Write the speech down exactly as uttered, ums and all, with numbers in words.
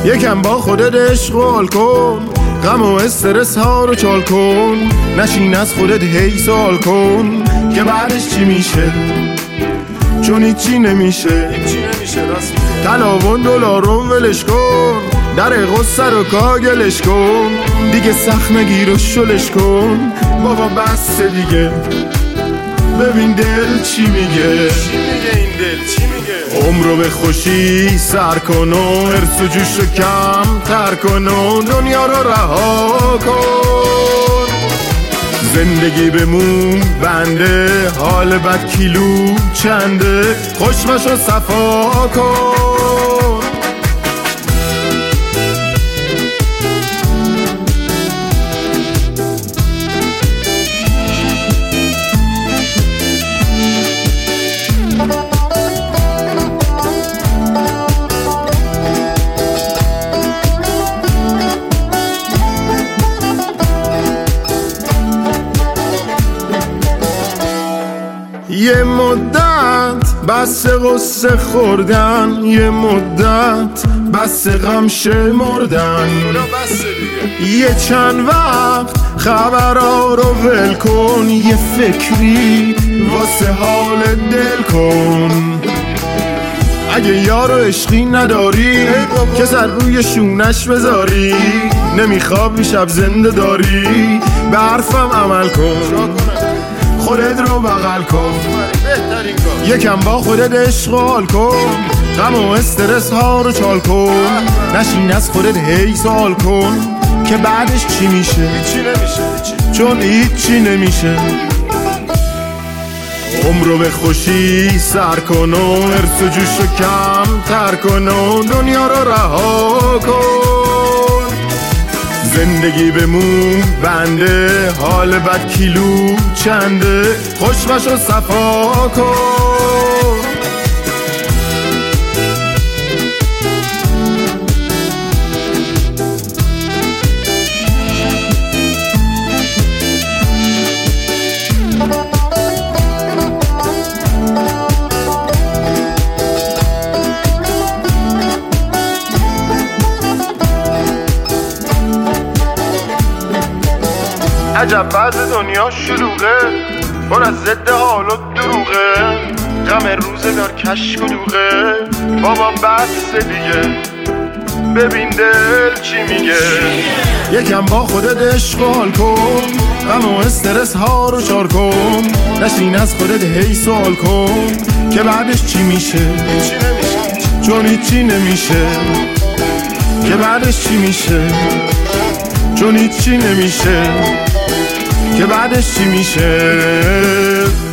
یکم با خودت عشق و حال کن، غم و استرس ها رو چال کن. نشین از خودت هی سوال کن که بعدش چی میشه، چون هیچی نمیشه. طلاوان دلارون ولش کن، در غصه رو کاگلش کن. دیگه سخت نگیر و شلش کن، بابا بس دیگه. ببین دل چی میگه، چی میگه این دل چی میگه. عمرو به خوشی سر کن و حرص و جوش رو کم تر کن و دنیا رو رها کن. زندگی بمون بنده، حال بد کیلو چنده. خوشمش رو صفا کن. یه مدت بس قصه خوردن، یه مدت بس غم شمردن. یه چند وقت خبرها رو ول کن، یه فکری واسه حال دل کن. اگه یارو عشقی نداری که سر روی شونش بذاری، نمیخوابی شب زنده داری، به حرفم عمل کن، خودت رو بغل کن. یکم با خودت عشق و حال کن، غم و استرس ها رو چال کن. نشین از خودت هی سوال کن که بعدش چی میشه، چون هیچی نمیشه. عمرو به خوشی سر کن و حرص و جوش رو کم تر کن و دنیا رو رها کن. زندگی بمون بنده، حال بد کیلو چنده. خوشمش رو صفا کن. عجب بعض دنیا شلوغه، پر از ضد حال و دروغه. غم روزگار کشک و دوغه، بابا بس دیگه. ببین دل چی میگه. یکم با خودت عشق و حال کن، غم و استرس ها رو چار کن. نشین از خودت هی سوال کن که بعدش چی میشه، چون هیچی نمیشه. که بعدش چی میشه، چون هیچی نمیشه. که بعدش چی میشه.